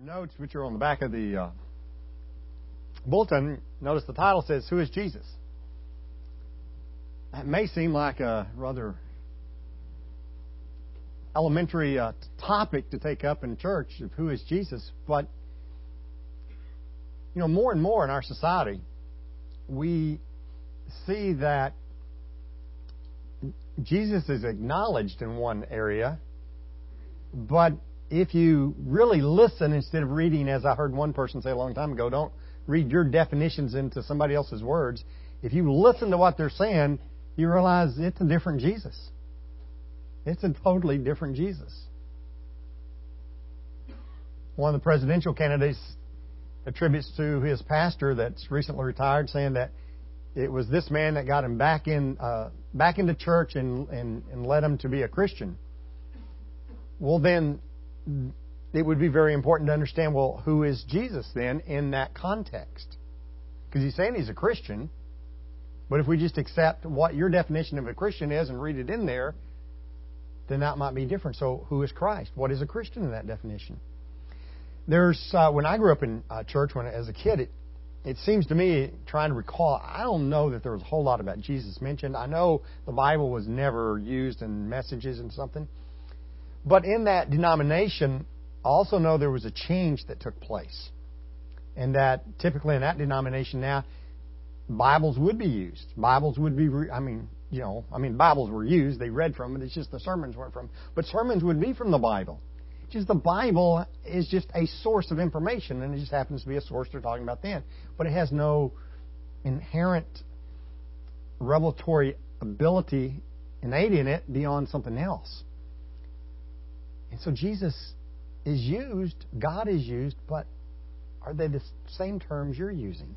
Notes, which are on the back of the bulletin, notice the title says, "Who is Jesus?" That may seem like a rather elementary topic to take up in church of who is Jesus, but more and more in our society, we see that Jesus is acknowledged in one area, but if you really listen instead of reading, as I heard one person say a long time ago, don't read your definitions into somebody else's words. If you listen to what they're saying, you realize it's a different Jesus. It's a totally different Jesus. One of the presidential candidates attributes to his pastor that's recently retired, saying that it was this man that got him back into church and led him to be a Christian. Well, then it would be very important to understand, well, who is Jesus then in that context? Because he's saying he's a Christian, but if we just accept what your definition of a Christian is and read it in there, then that might be different. So who is Christ? What is a Christian in that definition? When I grew up in church as a kid, it seems to me, trying to recall, I don't know that there was a whole lot about Jesus mentioned. I know the Bible was never used in messages and something. But in that denomination, I also know there was a change that took place. And that typically in that denomination now, Bibles would be used. Bibles would be, Bibles were used. They read from it. It's just the sermons weren't from. But sermons would be from the Bible. Just the Bible is just a source of information, and it just happens to be a source they're talking about then. But it has no inherent revelatory ability innate in it beyond something else. And so Jesus is used, God is used, but are they the same terms you're using?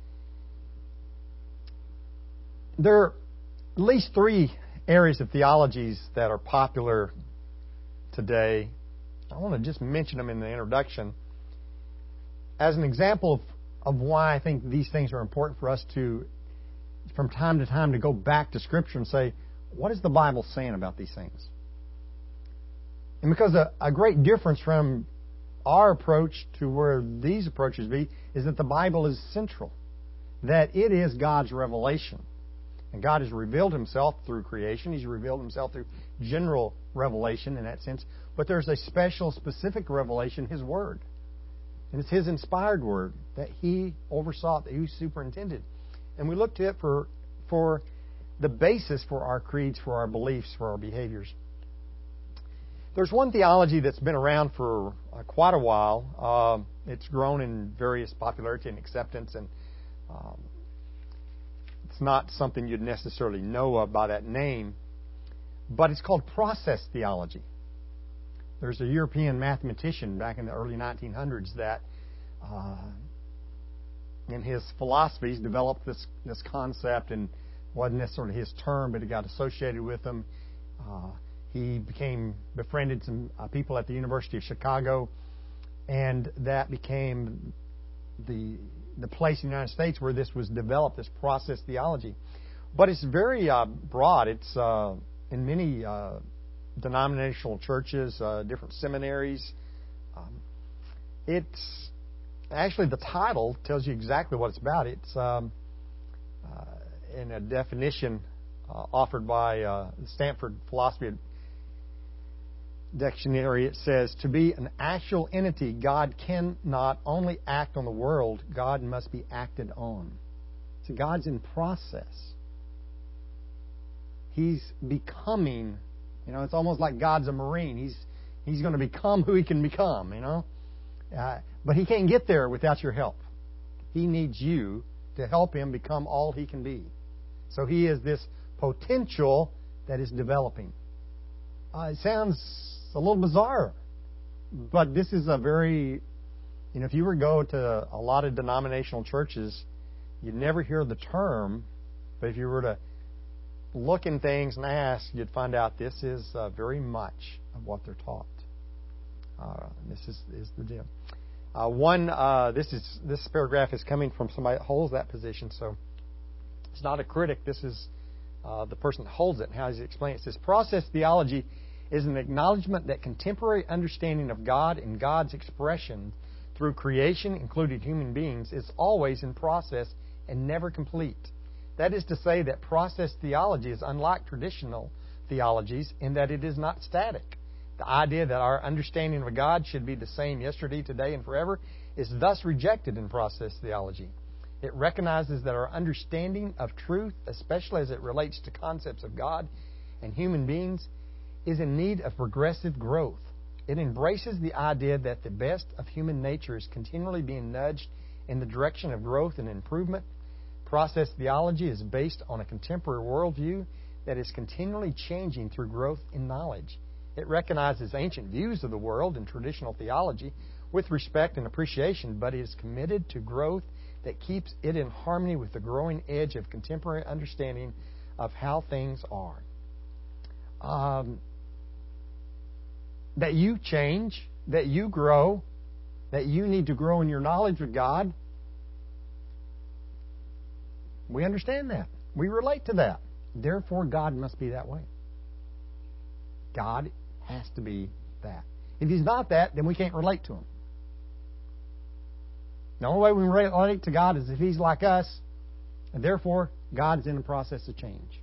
There are at least three areas of theologies that are popular today. I want to just mention them in the introduction as an example of why I think these things are important for us to, from time to time, to go back to Scripture and say, what is the Bible saying about these things? And because a great difference from our approach to where these approaches be is that the Bible is central, that it is God's revelation. And God has revealed Himself through creation. He's revealed Himself through general revelation in that sense. But there's a special, specific revelation, His Word. And it's His inspired Word that He oversaw, that He superintended. And we look to it for the basis for our creeds, for our beliefs, for our behaviors. There's one theology that's been around for quite a while. It's grown in various popularity and acceptance, and it's not something you'd necessarily know of by that name, but it's called process theology. There's a European mathematician back in the early 1900s that, in his philosophies, developed this concept, and wasn't necessarily his term, but it got associated with him. He befriended some people at the University of Chicago, and that became the place in the United States where this was developed, this process theology. But it's very broad. It's in many denominational churches, different seminaries. It's actually, the title tells you exactly what it's about. It's in a definition offered by the Stanford Philosophy Dictionary. It says, to be an actual entity, God can not only act on the world, God must be acted on. So God's in process. He's becoming, it's almost like God's a Marine. He's going to become who He can become, But He can't get there without your help. He needs you to help Him become all He can be. So He is this potential that is developing. It sounds a little bizarre, but this is a very, if you were to go to a lot of denominational churches, you'd never hear the term, but if you were to look in things and ask, you'd find out this is very much of what they're taught. This is the deal. This paragraph is coming from somebody that holds that position, so it's not a critic. This is the person that holds it and how does he explain it. It says, process theology is an acknowledgement that contemporary understanding of God and God's expression through creation, including human beings, is always in process and never complete. That is to say that process theology is unlike traditional theologies in that it is not static. The idea that our understanding of God should be the same yesterday, today, and forever is thus rejected in process theology. It recognizes that our understanding of truth, especially as it relates to concepts of God and human beings, is in need of progressive growth. It embraces the idea that the best of human nature is continually being nudged in the direction of growth and improvement. Process theology is based on a contemporary worldview that is continually changing through growth in knowledge. It recognizes ancient views of the world and traditional theology with respect and appreciation, but is committed to growth that keeps it in harmony with the growing edge of contemporary understanding of how things are. That you change, that you grow, that you need to grow in your knowledge of God. We understand that. We relate to that. Therefore, God must be that way. God has to be that. If He's not that, then we can't relate to Him. The only way we relate to God is if He's like us, and therefore, God is in the process of change.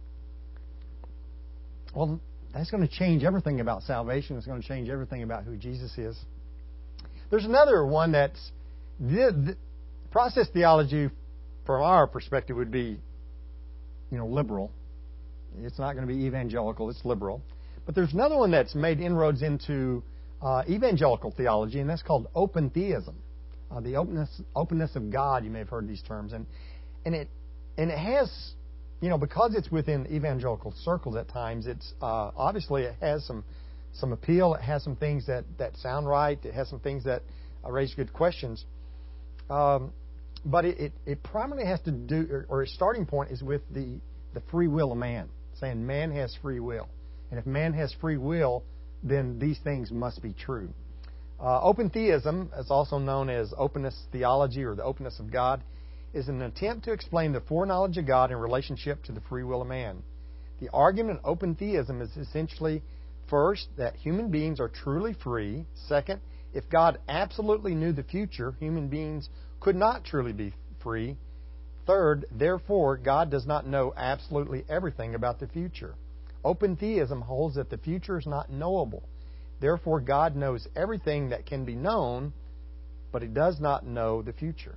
Well, that's going to change everything about salvation. It's going to change everything about who Jesus is. There's another one that's the process theology, from our perspective, would be, liberal. It's not going to be evangelical. It's liberal. But there's another one that's made inroads into evangelical theology, and that's called open theism. The openness of God. You may have heard these terms, and it has, because it's within evangelical circles at times. It's obviously it has some appeal. It has some things that sound right. It has some things that raise good questions. But it primarily has to do, or its starting point is with the free will of man, saying man has free will. And if man has free will, then these things must be true. Open theism, as also known as openness theology or the openness of God, is an attempt to explain the foreknowledge of God in relationship to the free will of man. The argument in open theism is essentially, first, that human beings are truly free. Second, if God absolutely knew the future, human beings could not truly be free. Third, therefore, God does not know absolutely everything about the future. Open theism holds that the future is not knowable. Therefore, God knows everything that can be known, but He does not know the future.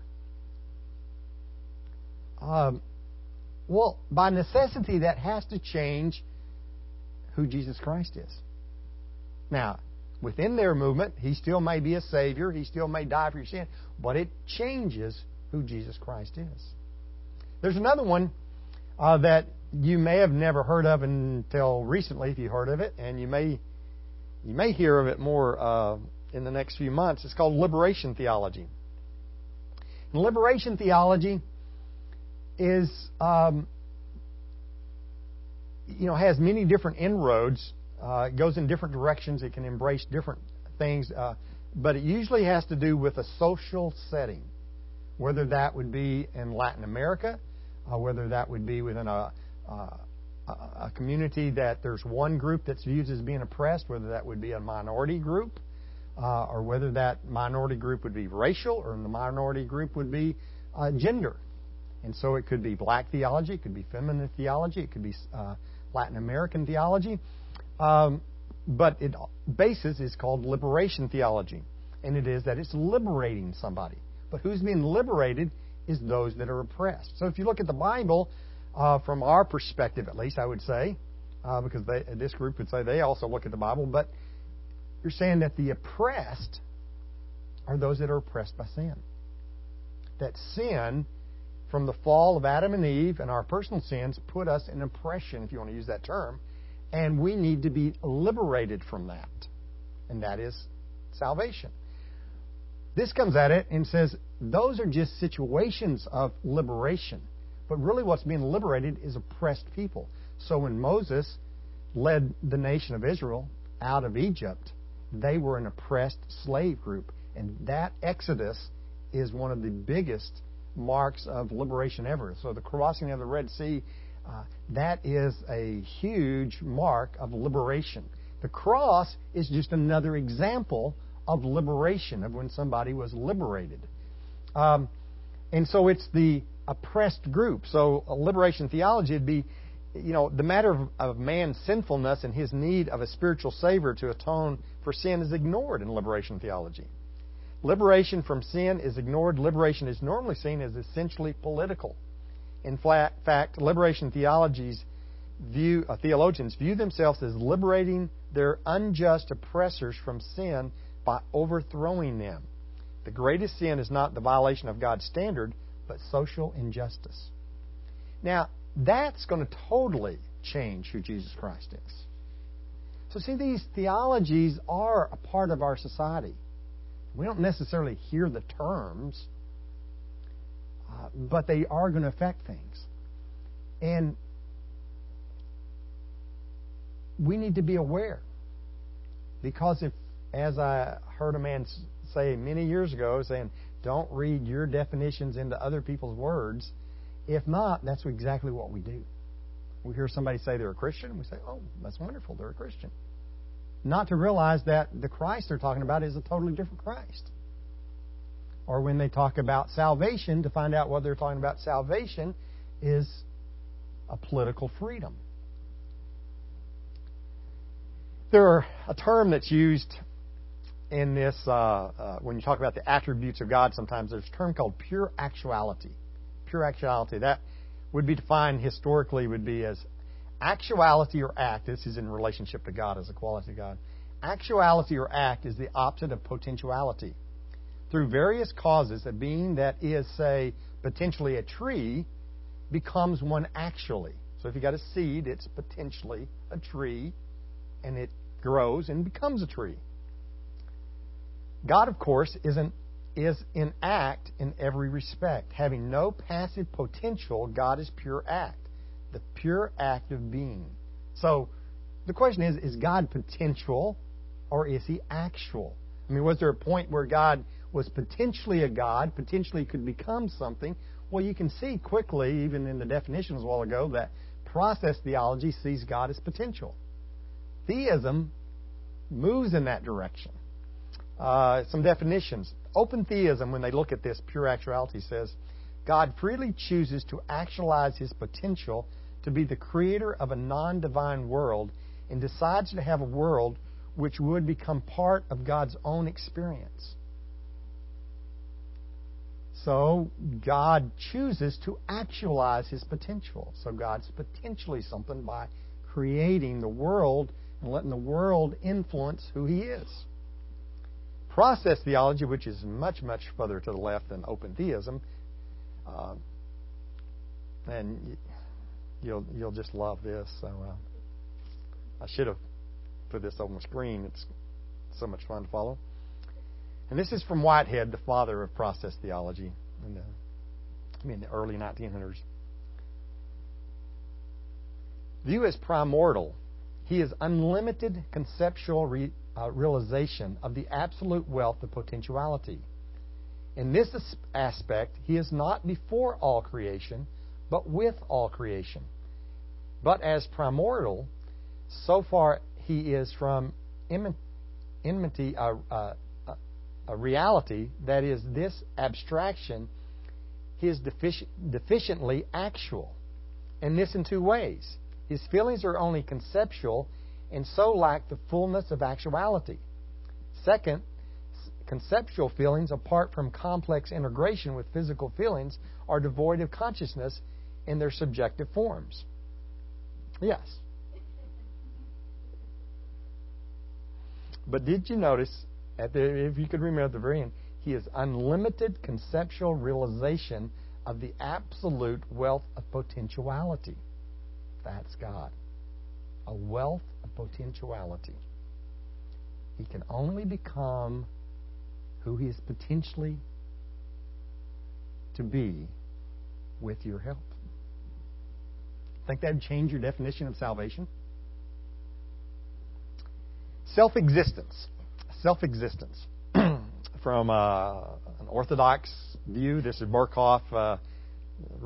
Well, by necessity, that has to change who Jesus Christ is. Now, within their movement, He still may be a Savior. He still may die for your sin. But it changes who Jesus Christ is. There's another one that you may have never heard of until recently, if you heard of it, and you may hear of it more in the next few months. It's called liberation theology. And liberation theology is, has many different inroads. It goes in different directions. It can embrace different things, but it usually has to do with a social setting, whether that would be in Latin America, whether that would be within a community that there's one group that's viewed as being oppressed, whether that would be a minority group, or whether that minority group would be racial, or the minority group would be gender. And so it could be black theology, it could be feminine theology, it could be Latin American theology. But its basis is called liberation theology. And it is that it's liberating somebody. But who's being liberated is those that are oppressed. So if you look at the Bible, from our perspective at least, I would say, because this group would say they also look at the Bible, but you're saying that the oppressed are those that are oppressed by sin. That sin, from the fall of Adam and Eve and our personal sins, put us in oppression, if you want to use that term, and we need to be liberated from that. And that is salvation. This comes at it and says those are just situations of liberation. But really what's being liberated is oppressed people. So when Moses led the nation of Israel out of Egypt, they were an oppressed slave group. And that exodus is one of the biggest marks of liberation ever. So the crossing of the Red Sea, that is a huge mark of liberation. The cross is just another example of liberation, of when somebody was liberated. And so it's the oppressed group. So a liberation theology would be, the matter of man's sinfulness and his need of a spiritual Savior to atone for sin is ignored in liberation theology. Liberation from sin is ignored. Liberation is normally seen as essentially political. In fact, liberation theologians view themselves as liberating their unjust oppressors from sin by overthrowing them. The greatest sin is not the violation of God's standard, but social injustice. Now, that's going to totally change who Jesus Christ is. So see, these theologies are a part of our society. We don't necessarily hear the terms, but they are going to affect things. And we need to be aware. Because if, as I heard a man say many years ago, saying, don't read your definitions into other people's words. If not, that's exactly what we do. We hear somebody say they're a Christian, and we say, oh, that's wonderful, they're a Christian. Not to realize that the Christ they're talking about is a totally different Christ. Or when they talk about salvation, to find out what they're talking about salvation is a political freedom. There's a term that's used in this, when you talk about the attributes of God, sometimes there's a term called pure actuality. Pure actuality, that would be defined historically, would be as actuality or act. This is in relationship to God as a quality of God. Actuality or act is the opposite of potentiality. Through various causes, a being that is, say, potentially a tree becomes one actually. So if you got a seed, it's potentially a tree, and it grows and becomes a tree. God, of course, is in act in every respect. Having no passive potential, God is pure act. The pure act of being. So the question is God potential or is He actual? I mean, was there a point where God was potentially a God, potentially could become something? Well, you can see quickly, even in the definitions a while ago, that process theology sees God as potential. Theism moves in that direction. Some definitions. Open theism, when they look at this pure actuality, says God freely chooses to actualize His potential to be the creator of a non-divine world and decides to have a world which would become part of God's own experience. So God chooses to actualize His potential. So God's potentially something by creating the world and letting the world influence who He is. Process theology, which is much, much further to the left than open theism, and you'll just love this. So I should have put this on the screen. It's so much fun to follow. And this is from Whitehead, the father of process theology in the early 1900s. View as primordial, He is unlimited conceptual realization of the absolute wealth of potentiality. In this aspect, He is not before all creation, but with all creation. But as primordial, so far He is from enmity a reality, that is, this abstraction, He is deficiently actual. And this in two ways. His feelings are only conceptual and so lack the fullness of actuality. Second, conceptual feelings, apart from complex integration with physical feelings, are devoid of consciousness in their subjective forms. Yes. But did you notice, if you could remember at the very end, He is unlimited conceptual realization of the absolute wealth of potentiality. That's God. A wealth of potentiality. He can only become who He is potentially to be with your help. Think that would change your definition of salvation? Self-existence. Self-existence. From an Orthodox view, this is Berkhoff, a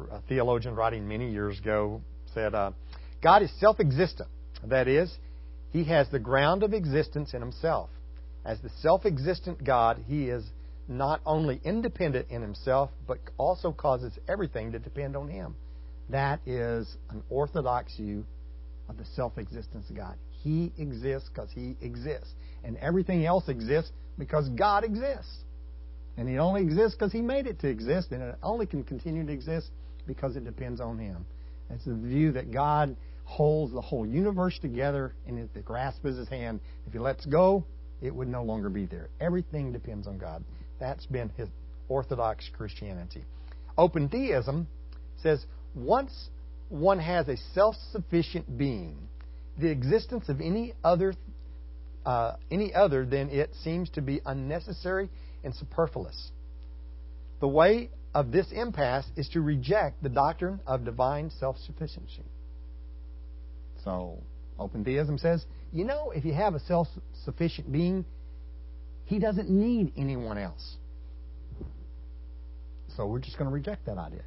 theologian writing many years ago, said, God is self-existent. That is, He has the ground of existence in Himself. As the self-existent God, He is not only independent in Himself, but also causes everything to depend on Him. That is an orthodox view of the self-existence of God. He exists because He exists. And everything else exists because God exists. And it only exists because He made it to exist, and it only can continue to exist because it depends on Him. It's the view that God holds the whole universe together in the grasp of His hand. If He lets go, it would no longer be there. Everything depends on God. That's been His Orthodox Christianity. Open theism says once one has a self-sufficient being, the existence of any other than it seems to be unnecessary and superfluous. The way of this impasse is to reject the doctrine of divine self-sufficiency. So, open theism says, if you have a self-sufficient being, He doesn't need anyone else. So we're just going to reject that idea.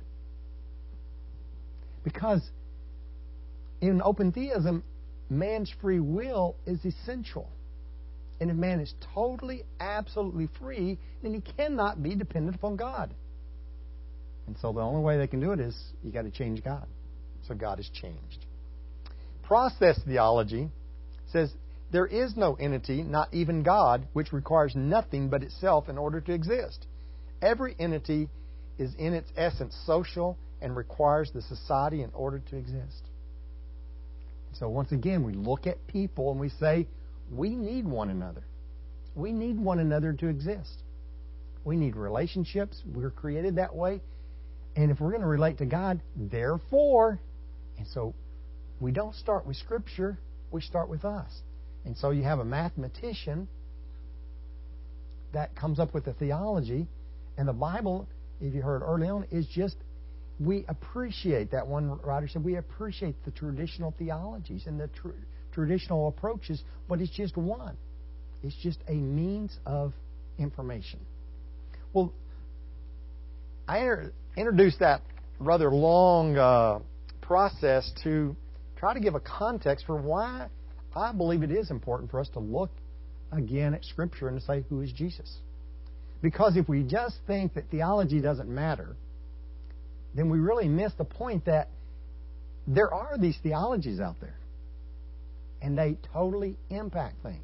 Because in open theism, man's free will is essential. And if man is totally, absolutely free, then he cannot be dependent upon God. And so the only way they can do it is you got to change God. So God has changed. Process theology says there is no entity, not even God, which requires nothing but itself in order to exist. Every entity is in its essence social and requires the society in order to exist. So once again, we look at people and we say, we need one another. We need one another to exist. We need relationships. We're created that way. And if we're going to relate to God, therefore, and so we don't start with Scripture, we start with us. And so you have a mathematician that comes up with a theology, and the Bible, if you heard early on, is just, we appreciate, that one writer said, we appreciate the traditional theologies and the traditional approaches, but it's just one. It's just a means of information. Well, I introduced that rather long process to try to give a context for why I believe it is important for us to look again at Scripture and to say, who is Jesus? Because if we just think that theology doesn't matter, then we really miss the point that there are these theologies out there. And they totally impact things.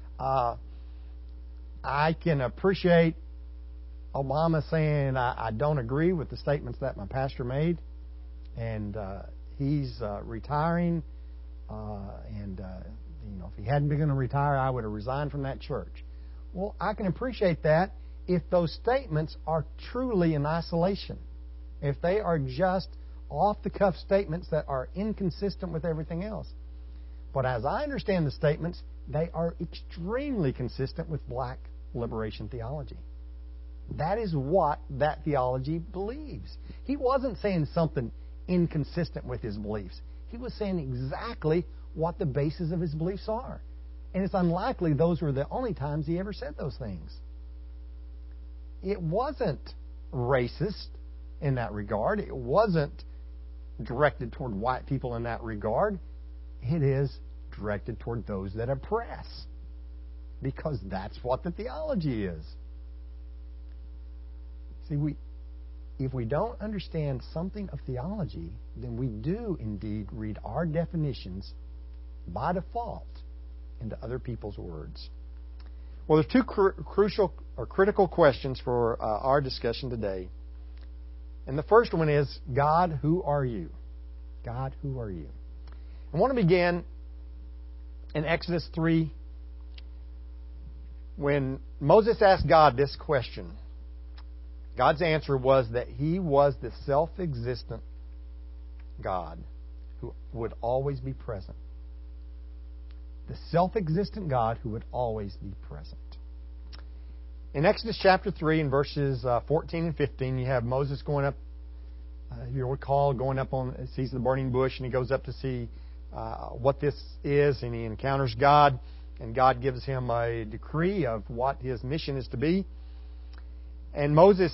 I can appreciate Obama saying, I don't agree with the statements that my pastor made. And he's retiring. If he hadn't been going to retire, I would have resigned from that church. Well, I can appreciate that if those statements are truly in isolation. If they are just off-the-cuff statements that are inconsistent with everything else. But as I understand the statements, they are extremely consistent with black liberation theology. That is what that theology believes. He wasn't saying something inconsistent with his beliefs. He was saying exactly what the basis of his beliefs are. And it's unlikely those were the only times he ever said those things. It wasn't racist in that regard. It wasn't directed toward white people in that regard. It is directed toward those that oppress. Because that's what the theology is. See, if we don't understand something of theology, then we do indeed read our definitions by default into other people's words. Well, there's two crucial or critical questions for our discussion today. And the first one is, God, who are you? God, who are you? I want to begin in Exodus 3 when Moses asked God this question. God's answer was that He was the self-existent God who would always be present. The self-existent God who would always be present. In Exodus chapter 3 and verses 14 and 15, you have Moses going up, if you recall, going up on, sees the burning bush, and he goes up to see what this is, and he encounters God, and God gives him a decree of what his mission is to be. And Moses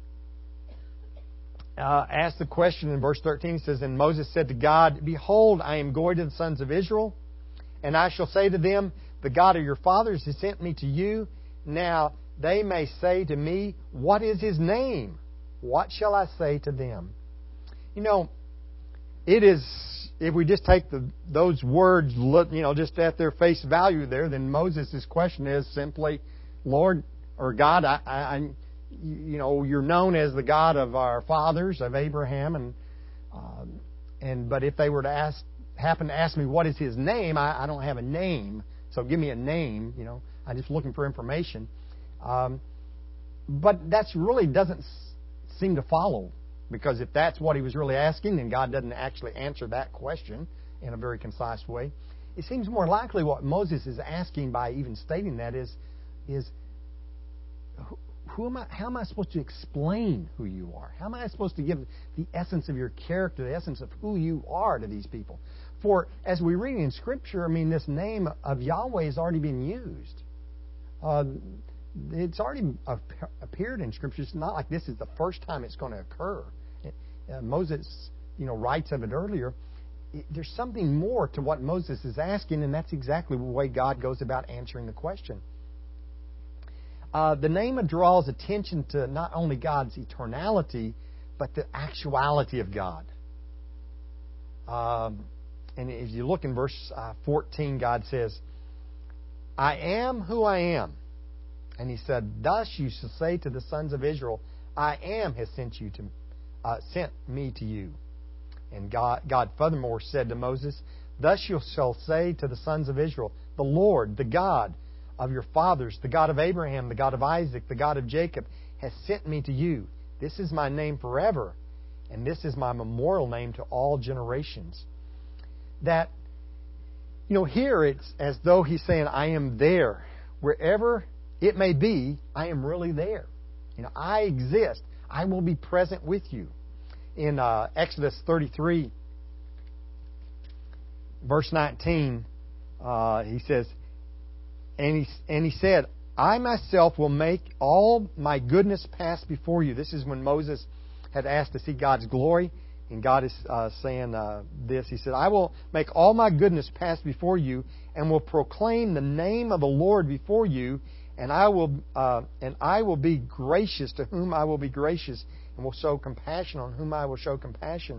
asked the question in verse 13. He says, and Moses said to God, behold, I am going to the sons of Israel, And I shall say to them, the God of your fathers has sent me to you. Now they may say to me, what is His name? What shall I say to them? You know, it is, if we just take those words, just at their face value there, then Moses' question is simply, Lord, or God, you're known as the God of our fathers, of Abraham, but if they were to happen to ask me what is His name, I don't have a name, so give me a name. I'm just looking for information. But that's really doesn't seem to follow, because if that's what he was really asking, then God doesn't actually answer that question in a very concise way. It seems more likely what Moses is asking by even stating that is how am I supposed to explain who you are? How am I supposed to give the essence of your character, the essence of who you are to these people? For as we read in Scripture, this name of Yahweh has already been used. It's already appeared in Scripture. It's not like this is the first time it's going to occur. Moses, writes of it earlier. There's something more to what Moses is asking, and that's exactly the way God goes about answering the question. The name draws attention to not only God's eternality, but the actuality of God. And if you look in verse 14, God says, I am who I am. And He said, thus you shall say to the sons of Israel, I am has sent me to you. And God furthermore said to Moses, thus you shall say to the sons of Israel, the Lord, the God of your fathers, the God of Abraham, the God of Isaac, the God of Jacob, has sent me to you. This is my name forever, and this is my memorial name to all generations. That, here it's as though He's saying, I am there. Wherever it may be, I am really there. I exist. I will be present with you. In Exodus 33, verse 19, He says, and he said, I myself will make all my goodness pass before you. This is when Moses had asked to see God's glory. And God is saying this. He said, I will make all my goodness pass before you, and will proclaim the name of the Lord before you, and I will be gracious to whom I will be gracious, and will show compassion on whom I will show compassion.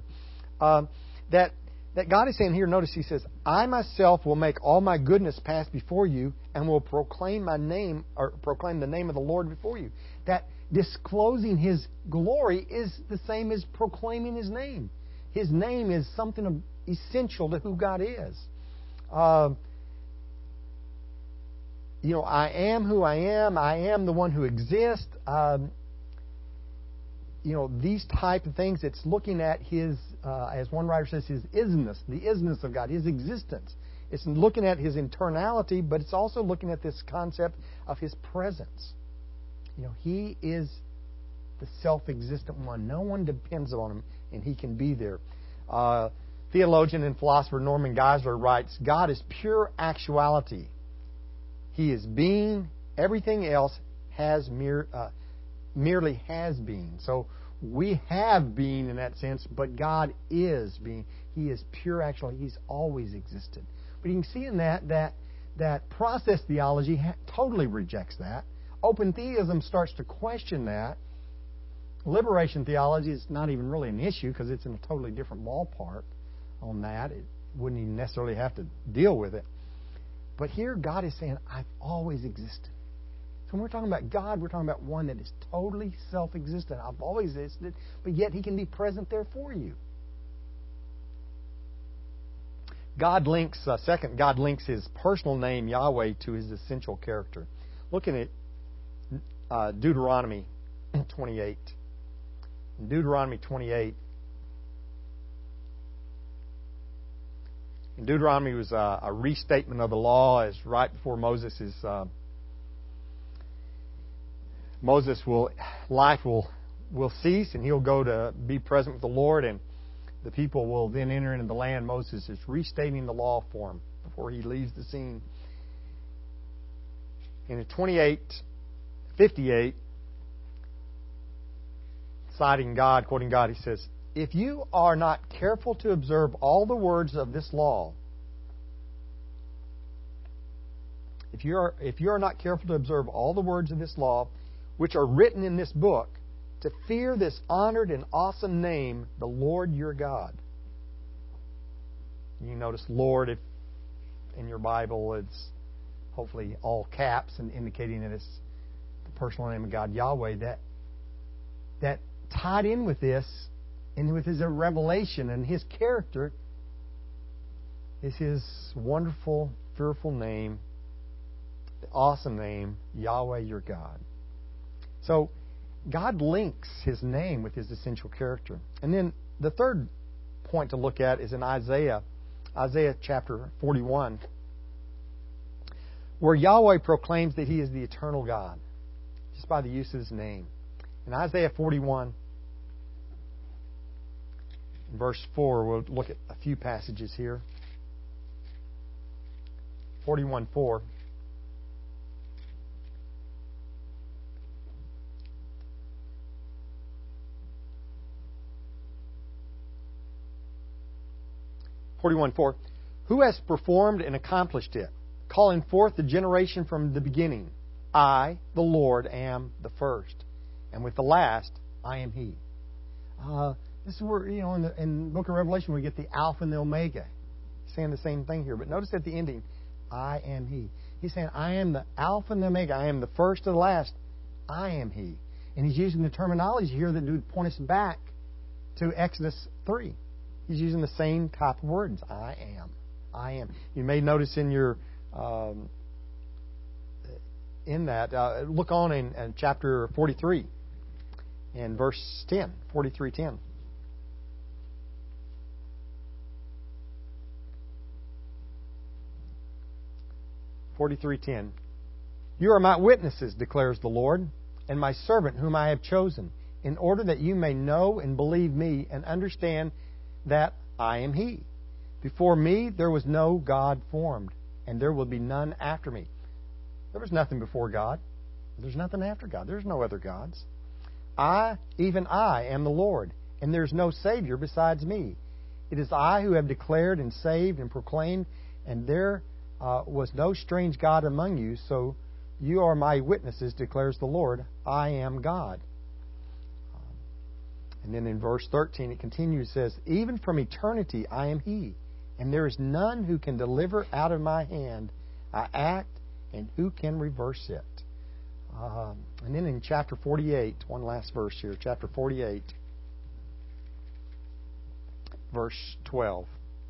That God is saying here, notice He says, I myself will make all my goodness pass before you, and will proclaim my name, or proclaim the name of the Lord before you. That disclosing His glory is the same as proclaiming His name. His name is something essential to who God is. I am who I am. I am the one who exists. These type of things, it's looking at His, as one writer says, His isness, the isness of God, His existence. It's looking at His internality, but it's also looking at this concept of His presence. He is the self-existent one. No one depends on Him, and He can be there. Theologian and philosopher Norman Geisler writes, God is pure actuality. He is being. Everything else has merely has been. So we have being in that sense, but God is being. He is pure actuality. He's always existed. But you can see in that process theology totally rejects that. Open theism starts to question that. Liberation theology is not even really an issue because it's in a totally different ballpark on that. It wouldn't even necessarily have to deal with it. But here God is saying, I've always existed. So when we're talking about God, we're talking about one that is totally self-existent. I've always existed, but yet He can be present there for you. God links His personal name, Yahweh, to His essential character. Looking at Deuteronomy 28. In Deuteronomy 28, Deuteronomy was a restatement of the law, as right before Moses' life will cease, and he'll go to be present with the Lord, and the people will then enter into the land. Moses is restating the law for him before he leaves the scene. And in 28:58, citing God, quoting God, he says, if you are not careful to observe all the words of this law, if you are not careful to observe all the words of this law, which are written in this book, to fear this honored and awesome name, the Lord your God. You notice Lord, if in your Bible, it's hopefully all caps and indicating that it's the personal name of God, Yahweh. That tied in with this and with His revelation and His character is His wonderful, fearful name, the awesome name, Yahweh your God. So God links His name with His essential character. And then the third point to look at is in Isaiah chapter 41, where Yahweh proclaims that He is the eternal God, just by the use of His name. In Isaiah 41, in verse 4, we'll look at a few passages here. 41:4. Who has performed and accomplished it, calling forth the generation from the beginning? I, the Lord, am the first, and with the last, I am He. This is where, in the book of Revelation, we get the Alpha and the Omega. He's saying the same thing here. But notice at the ending, I am He. He's saying, I am the Alpha and the Omega. I am the first and the last. I am He. And He's using the terminology here that would point us back to Exodus 3. He's using the same type of words. I am. I am. You may notice in your look on in chapter 43 in verse 10, 43:10. You are my witnesses, declares the Lord, and my servant whom I have chosen, in order that you may know and believe me and understand that I am He. Before me there was no God formed, and there will be none after me. There was nothing before God. There's nothing after God. There's no other gods. Even I, am the Lord, and there's no Savior besides me. It is I who have declared and saved and proclaimed, and there was no strange God among you, so you are my witnesses, declares the Lord. I am God. And then in verse 13 it continues, says, even from eternity I am He, and there is none who can deliver out of my hand. I act, and who can reverse it? And then in chapter 48, one last verse here, chapter 48, verse 12.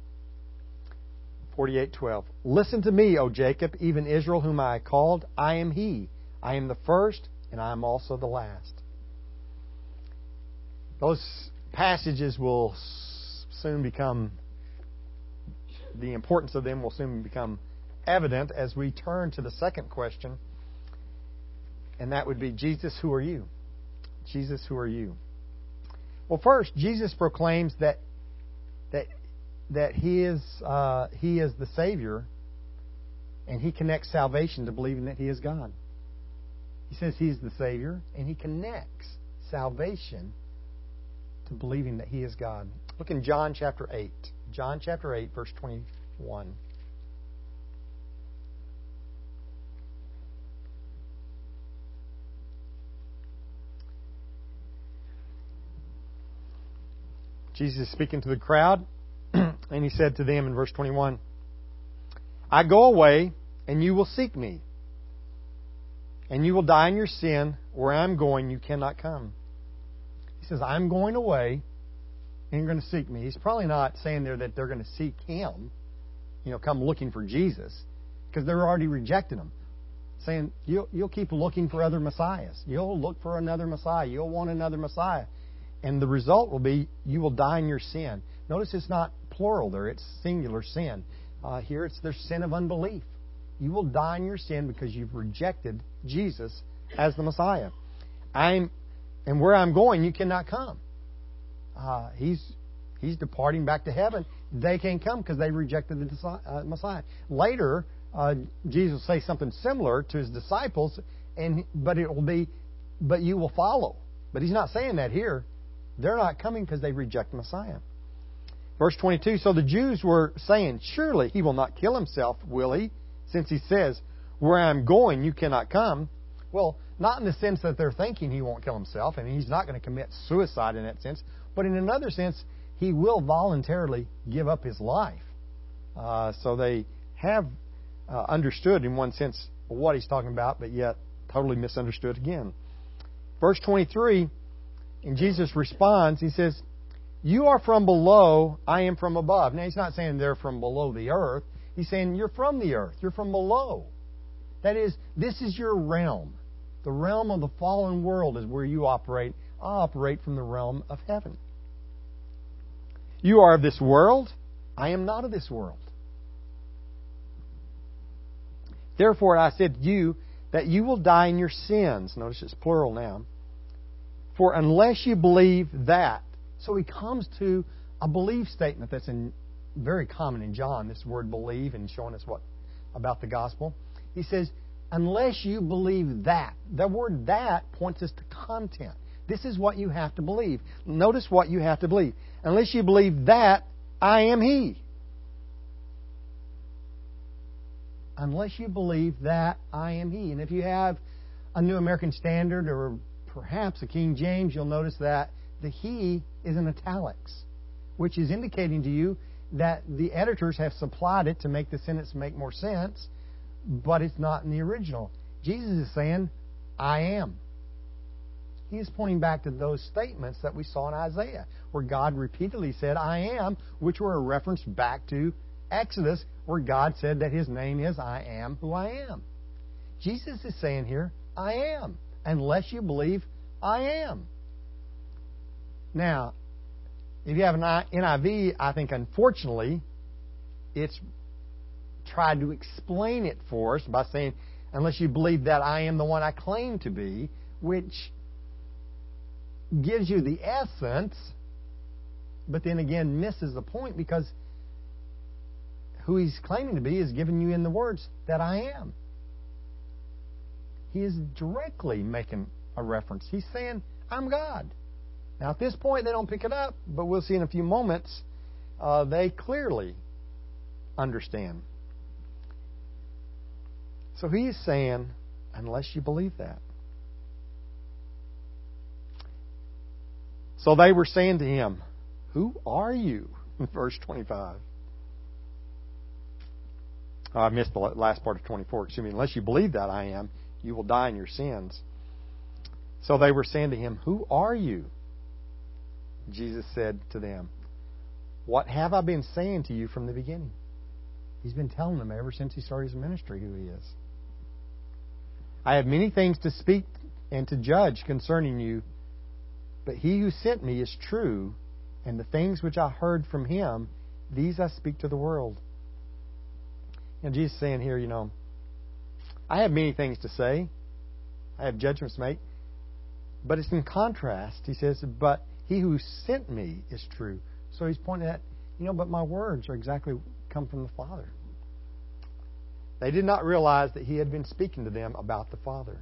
48:12. Listen to me, O Jacob, even Israel, whom I called. I am He. I am the first, and I am also the last. Those passages will soon become, the importance of them will soon become evident as we turn to the second question, and that would be, Jesus, who are you? Jesus, who are you? Well, first, Jesus proclaims that He is the Savior, and He connects salvation to believing that He is God. He says He's the Savior, and He connects salvation to believing that He is God. Look in John chapter 8. John chapter 8, verse 21. Jesus is speaking to the crowd, and He said to them in verse 21, I go away, and you will seek me, and you will die in your sin. Where I'm going, you cannot come. He says, I'm going away, and you're going to seek me. He's probably not saying there that they're going to seek Him, come looking for Jesus, because they're already rejecting Him. Saying, you'll keep looking for other Messiahs. You'll look for another Messiah. You'll want another Messiah. And the result will be, you will die in your sin. Notice it's not plural there, it's singular sin. Here it's their sin of unbelief. You will die in your sin because you've rejected Jesus as the Messiah. And where I'm going, you cannot come. He's departing back to heaven. They can't come because they rejected the Messiah. Later, Jesus will say something similar to His disciples, but you will follow. But He's not saying that here. They're not coming because they reject the Messiah. Verse 22, so the Jews were saying, surely He will not kill Himself, will He? Since He says, Where I'm going, you cannot come. Well, not in the sense that they're thinking he won't kill himself, and he's not going to commit suicide in that sense, but in another sense, he will voluntarily give up his life. So they have understood in one sense what he's talking about, but yet totally misunderstood again. Verse 23, and Jesus responds, he says, you are from below, I am from above. Now, he's not saying they're from below the earth. He's saying you're from the earth. You're from below. That is, this is your realm. The realm of the fallen world is where you operate. I operate from the realm of heaven. You are of this world. I am not of this world. Therefore, I said to you that you will die in your sins. Notice it's plural now. For unless you believe that. So he comes to a belief statement that's very common in John, this word believe, and showing us what about the gospel. He says, unless you believe that. The word that points us to content. This is what you have to believe. Notice what you have to believe. Unless you believe that, I am He. Unless you believe that, I am He. And if you have a New American Standard or perhaps a King James, you'll notice that the He is in italics, which is indicating to you that the editors have supplied it to make the sentence make more sense, but it's not in the original. Jesus is saying, I am. He is pointing back to those statements that we saw in Isaiah, where God repeatedly said, I am, which were a reference back to Exodus, where God said that His name is I am who I am. Jesus is saying here, I am, unless you believe I am. Now, if you have an NIV, I think unfortunately, it's tried to explain it for us by saying, unless you believe that I am the one I claim to be, which gives you the essence, but then again misses the point, because who he's claiming to be is given you in the words that I am. He is directly making a reference. He's saying, I'm God. Now, at this point, they don't pick it up, but we'll see in a few moments, they clearly understand. So he is saying, unless you believe that. So they were saying to him, who are you? Verse 25. I missed the last part of 24. Excuse me. Unless you believe that I am, you will die in your sins. So they were saying to him, who are you? Jesus said to them, what have I been saying to you from the beginning? He's been telling them ever since he started his ministry who he is. I have many things to speak and to judge concerning you, but he who sent me is true, and the things which I heard from him, these I speak to the world. And Jesus is saying here, I have many things to say. I have judgments to make. But it's in contrast. He says, but he who sent me is true. So he's pointing at, but my words are exactly come from the Father. They did not realize that he had been speaking to them about the Father.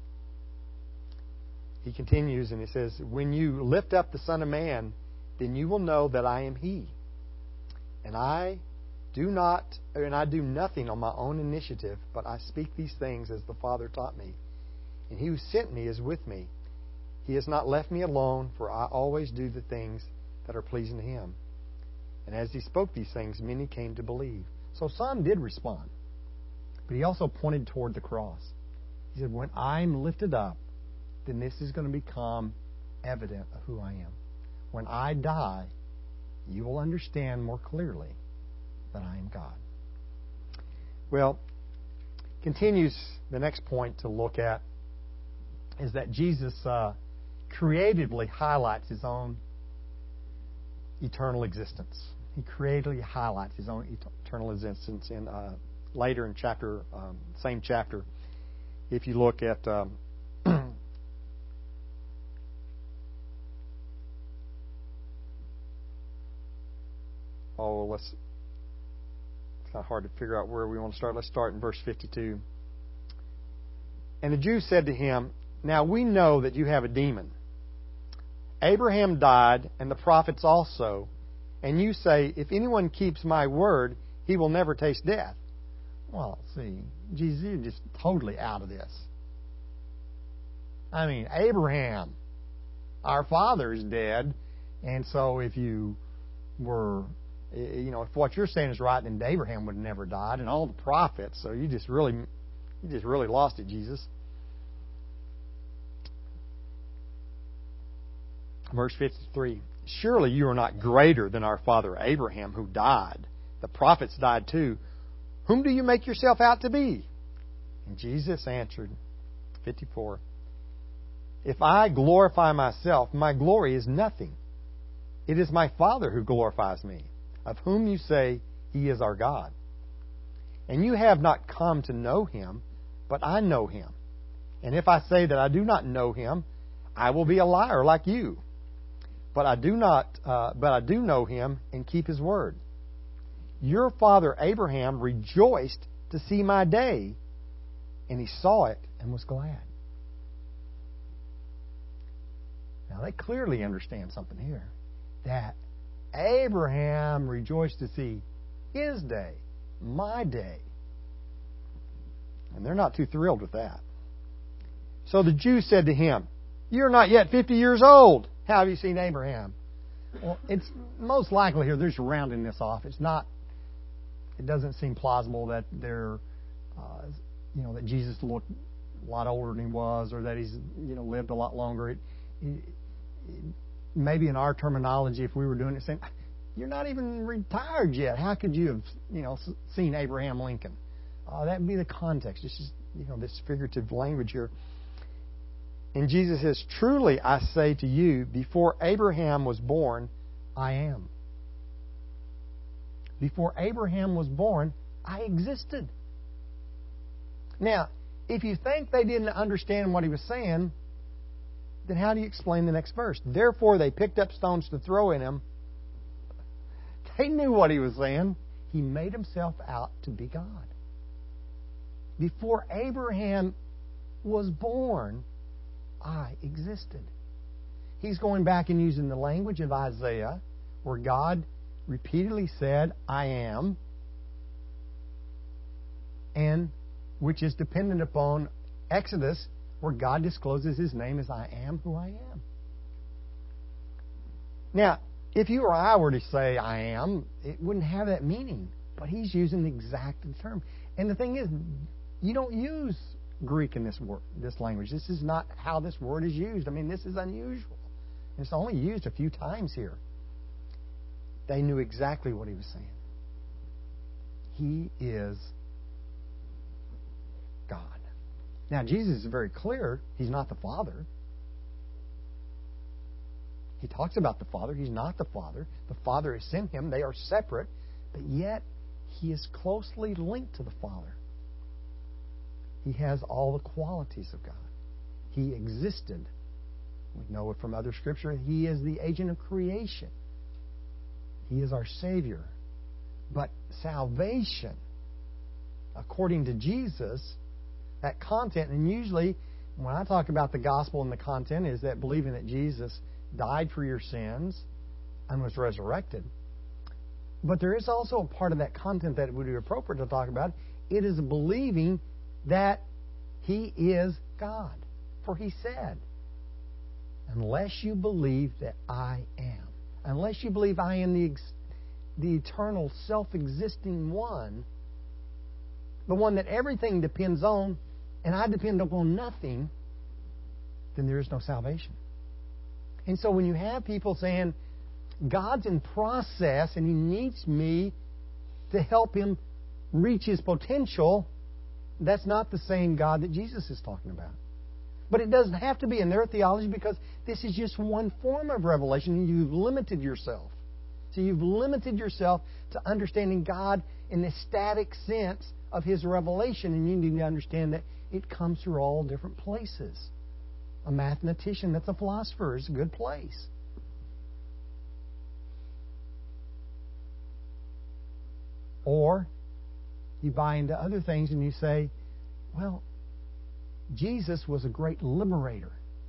He continues and he says, when you lift up the Son of Man, then you will know that I am He. And I do nothing on my own initiative, but I speak these things as the Father taught me. And He who sent me is with me. He has not left me alone, for I always do the things that are pleasing to Him. And as He spoke these things, many came to believe. So some did respond. But He also pointed toward the cross. He said, when I'm lifted up, then this is going to become evident of who I am. When I die, you will understand more clearly that I am God. Well, continues the next point to look at is that Jesus creatively highlights His own eternal existence. He creatively highlights His own eternal existence in later in same chapter. If you look at it's kind of hard to figure out where we want to start. Let's start in verse 52. And the Jews said to him, now we know that you have a demon. Abraham died, and the prophets also, and you say, if anyone keeps my word, he will never taste death. Well, see, Jesus, you're just totally out of this. I mean, Abraham, our father, is dead, and so if you were, if what you're saying is right, then Abraham would have never died, and all the prophets. So you just really lost it, Jesus. Verse 53. Surely you are not greater than our father Abraham, who died. The prophets died too. Whom do you make yourself out to be? And Jesus answered, 54. If I glorify myself, my glory is nothing. It is my Father who glorifies me, of whom you say He is our God. And you have not come to know Him, but I know Him. And if I say that I do not know Him, I will be a liar like you. But I do know Him and keep His word. Your father Abraham rejoiced to see my day, and he saw it and was glad. Now they clearly understand something here. That Abraham rejoiced to see his day, my day. And they're not too thrilled with that. So the Jews said to him, "You're not yet 50 years old. How have you seen Abraham?" Well, it's most likely here they're just rounding this off. It doesn't seem plausible that they're, that Jesus looked a lot older than he was, or that he's, lived a lot longer. Maybe in our terminology, if we were doing it, saying, "You're not even retired yet. How could you have, seen Abraham Lincoln?" That would be the context. It's just, this figurative language here. And Jesus says, "Truly I say to you, before Abraham was born, I am." Before Abraham was born, I existed. Now, if you think they didn't understand what he was saying, then how do you explain the next verse? Therefore they picked up stones to throw at him. They knew what he was saying. He made himself out to be God. Before Abraham was born, I existed. He's going back and using the language of Isaiah, where God repeatedly said, "I am," and which is dependent upon Exodus, where God discloses His name as "I am who I am." Now, if you or I were to say "I am," it wouldn't have that meaning, but He's using the exact term. And the thing is, you don't use Greek in this language. This is not how this word is used. I mean, this is unusual. It's only used a few times here. They knew exactly what he was saying. He is God. Now, Jesus is very clear. He's not the Father. He talks about the Father. He's not the Father. The Father has sent Him. They are separate. But yet, He is closely linked to the Father. He has all the qualities of God. He existed. We know it from other Scripture. He is the agent of creation. He is our Savior. But salvation, according to Jesus, that content, and usually when I talk about the gospel and the content, is that believing that Jesus died for your sins and was resurrected. But there is also a part of that content that would be appropriate to talk about. It is believing that He is God. For He said, "Unless you believe that I am," unless you believe I am the eternal, self-existing one, the one that everything depends on, and I depend upon nothing, then there is no salvation. And so when you have people saying, "God's in process and He needs me to help Him reach His potential," that's not the same God that Jesus is talking about. But it doesn't have to be in their theology, because this is just one form of revelation, and you've limited yourself. So you've limited yourself to understanding God in the static sense of His revelation, and you need to understand that it comes through all different places. A mathematician that's a philosopher is a good place. Or you buy into other things and you say, well, Jesus was a great liberator.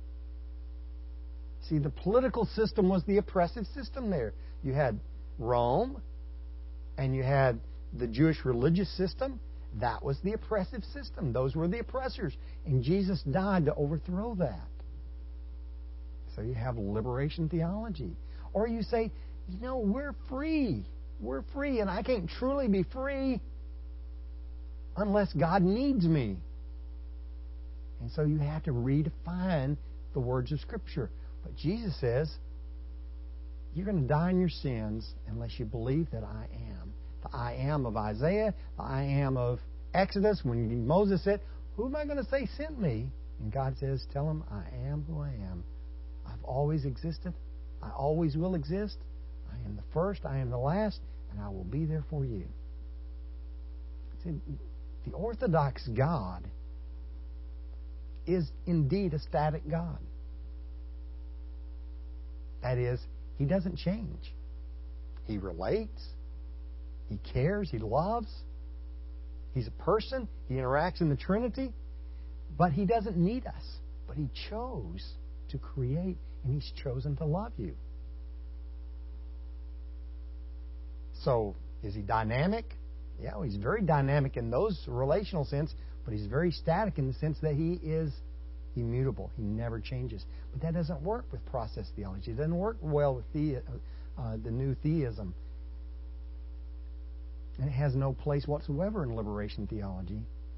See, the political system was the oppressive system there. You had Rome, and you had the Jewish religious system, That was the oppressive system. Those were the oppressors. And Jesus died to overthrow that. So you have liberation theology. Or you say, we're free. We're free, and I can't truly be free unless God needs me. And so you have to redefine the words of Scripture. But Jesus says, you're going to die in your sins unless you believe that I am. The I am of Isaiah, the I am of Exodus, when Moses said, who am I going to say sent me? And God says, tell him, I am who I am. I've always existed. I always will exist. I am the first, I am the last, and I will be there for you. See, the Orthodox God is indeed a static God. That is, He doesn't change. He relates. He cares. He loves. He's a person. He interacts in the Trinity. But He doesn't need us. But He chose to create, and He's chosen to love you. So, is He dynamic? Yeah, He's very dynamic in those relational sense, but He's very static in the sense that He is immutable. He never changes. But that doesn't work with process theology. It doesn't work well with the new theism. And it has no place whatsoever in liberation theology.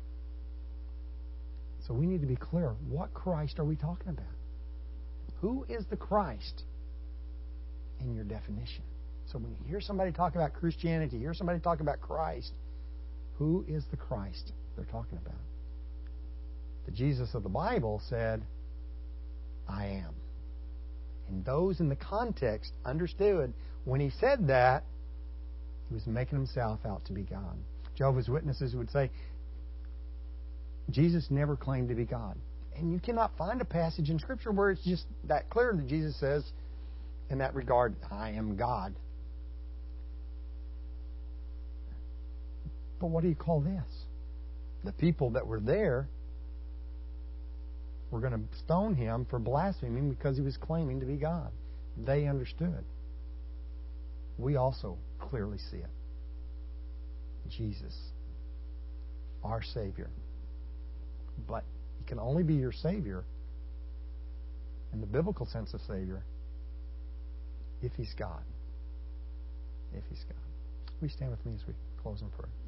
So we need to be clear. What Christ are we talking about? Who is the Christ in your definition? So when you hear somebody talk about Christianity, hear somebody talk about Christ, who is the Christ they're talking about? The Jesus of the Bible said, I am. And those in the context understood when He said that, He was making Himself out to be God. Jehovah's Witnesses would say, Jesus never claimed to be God. And you cannot find a passage in Scripture where it's just that clear that Jesus says, in that regard, I am God. But what do you call this? The people that were there were going to stone Him for blaspheming because He was claiming to be God. They understood. We also clearly see it. Jesus, our Savior. But He can only be your Savior, in the biblical sense of Savior, if He's God. If He's God. Will you stand with me as we close in prayer?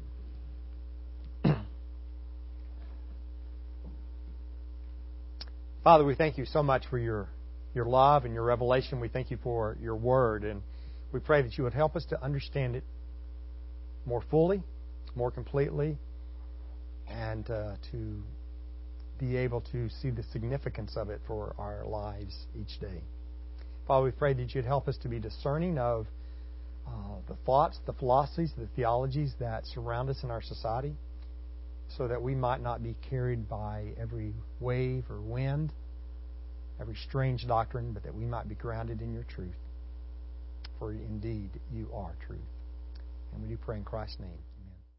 Father, we thank You so much for your love and Your revelation. We thank You for Your Word, and we pray that You would help us to understand it more fully, more completely, and to be able to see the significance of it for our lives each day. Father, we pray that You'd help us to be discerning of the thoughts, the philosophies, the theologies that surround us in our society, so that we might not be carried by every wave or wind, every strange doctrine, but that we might be grounded in Your truth. For indeed, You are truth. And we do pray in Christ's name.